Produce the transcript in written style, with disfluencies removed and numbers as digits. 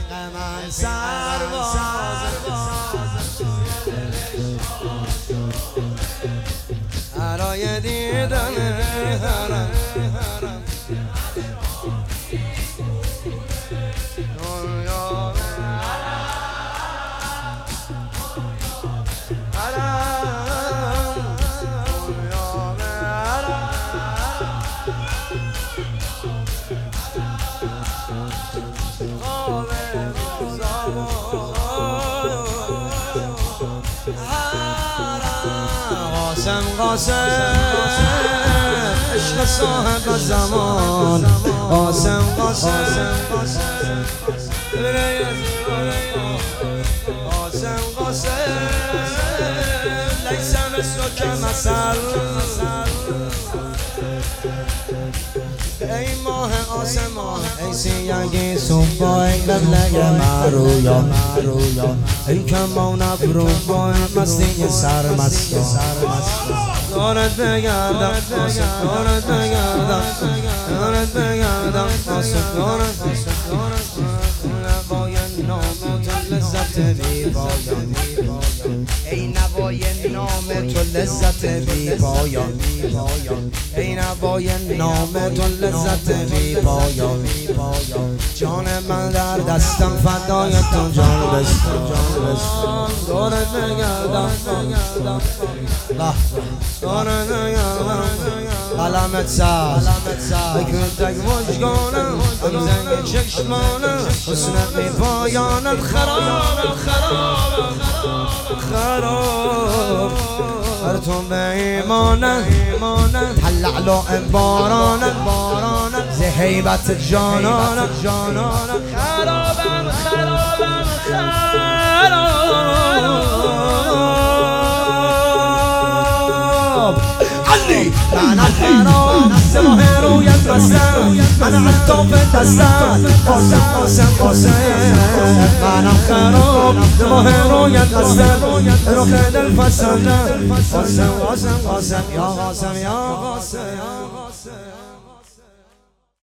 من سرباز برای دیدن حرم قاسم عشق صاحب زمان قاسم ليس مثلك مثل ای ماه آسمان ای سیاهی صبح قبله مرویا ای کمان ابرو بای مستی سرمست دارد بگردم دارد بگردم نوای نام تو لذت بی پایان ای نوای نام تو لذت بی پایان ای نوای نام تو لذت بی پایان جان من در دستم فدای تو جان بستان دارد بگردم دارد بگردم قلمت ساز بکردک مجگانم هم زنگ چشمانم حسنت بی پایانم خراب هر تو به ایمانم حلعلو بارانم ز هیبت جانانم خرابم من خراب سماه رویت بستم من عطا به دستم قاسم من خراب سماه رویت بستم رخ دل پسندم قاسم یا قاسم